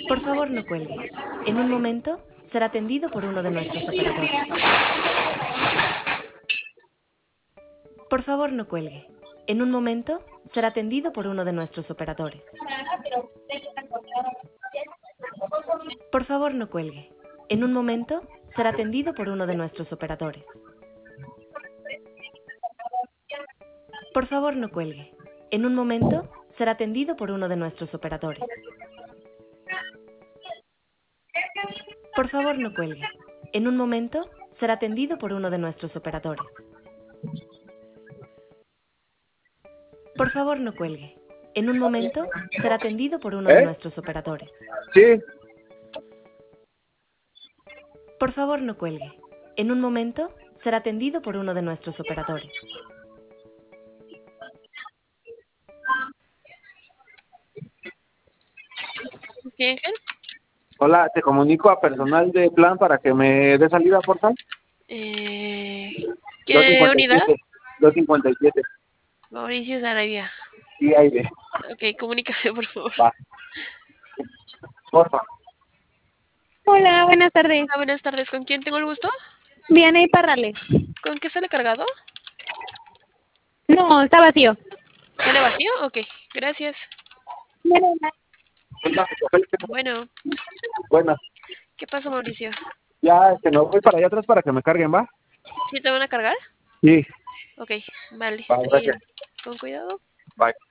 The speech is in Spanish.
Por favor, no cuelgue. En un momento será atendido por uno de nuestros operadores. Por favor, no cuelgue. En un momento será atendido por uno de nuestros operadores. Por favor, no cuelgue. En un momento será atendido por uno de nuestros operadores. Por favor, no cuelgue. En un momento será atendido por uno de nuestros operadores. Por favor, no cuelgue. En un momento será atendido por uno de nuestros operadores. Por favor, no cuelgue. En un momento será atendido por uno de nuestros operadores. Sí. Por favor, no cuelgue. En un momento será atendido por uno de nuestros operadores. ¿Sí, Ángel? Hola, te comunico a personal de plan para que me dé salida, por favor. ¿Qué unidad? 257. Mauricio Sarabia. Sí, aire. Ok, comunícame, por favor. Va. Porfa. Hola, buenas tardes. Hola, buenas tardes. ¿Con quién tengo el gusto? Vianey Parrales. ¿Con qué sale cargado? No, está vacío. ¿Sale vacío? Ok, gracias. Bueno, Bueno, ¿qué pasa, Mauricio? ya me voy para allá atrás para que me carguen, ¿va? ¿Sí te van a cargar? Sí. Ok, vale, Va, estoy gracias. con cuidado. Bye.